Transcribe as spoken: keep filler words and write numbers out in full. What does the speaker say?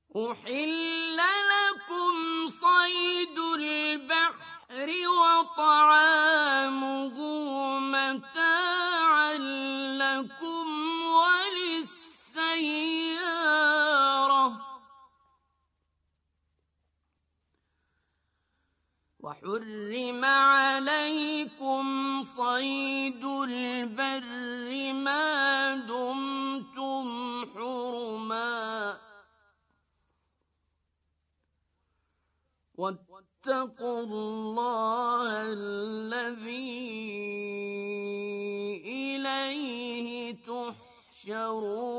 أحل لكم صيد البحر وطعامه متاعا لكم وللسيارة وحرم عليكم صيد البر ما دمتم حرما واتقوا الله الذي إليه تحشرون